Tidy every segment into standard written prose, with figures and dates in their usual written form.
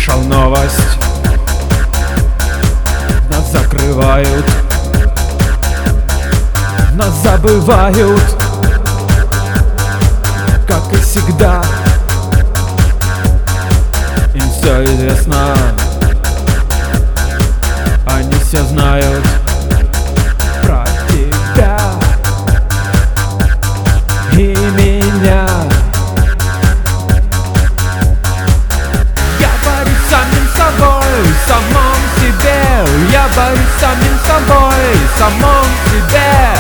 слышал новость, нас закрывают, нас забывают, как и всегда. Им все известно, они все знают про тебя и меня. Я борюсь с самим собой, самом себе. Я борюсь с самим собой, самом себе.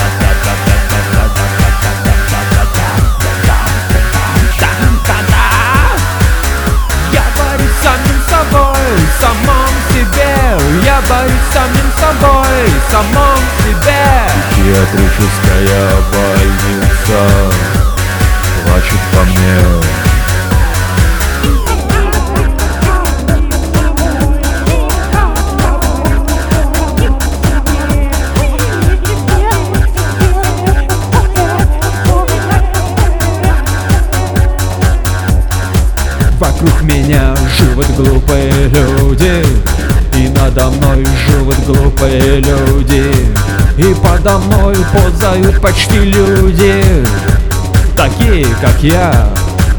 Я борюсь с самим собой, самом себе. Я борюсь с самим собой, самом себе. Психиатрическая больница плачет по мне. Вокруг меня живут глупые люди, и надо мной живут глупые люди, и подо мной ползают почти люди, такие как я.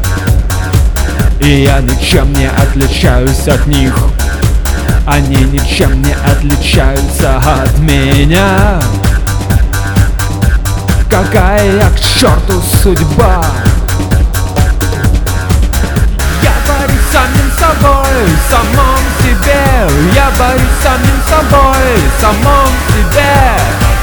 И я ничем не отличаюсь от них, они ничем не отличаются от меня. Какая к черту судьба? Самим собой, самом себе. Я борюсь с самим собой, самом себе.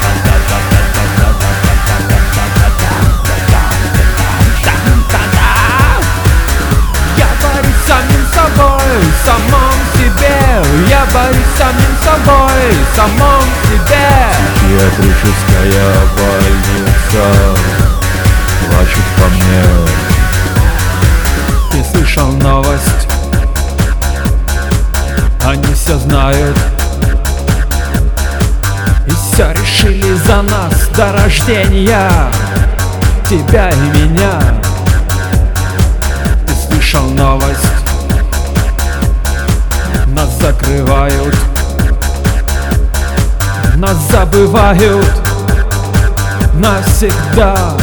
Я борюсь с самим собой, самом себе. Я борюсь с самим собой, самом себе. Психиатрическая больница плачет по мне. Ты слышал новость, они все знают, и все решили за нас до рождения, тебя и меня. Ты слышал новость, нас закрывают, нас забывают навсегда.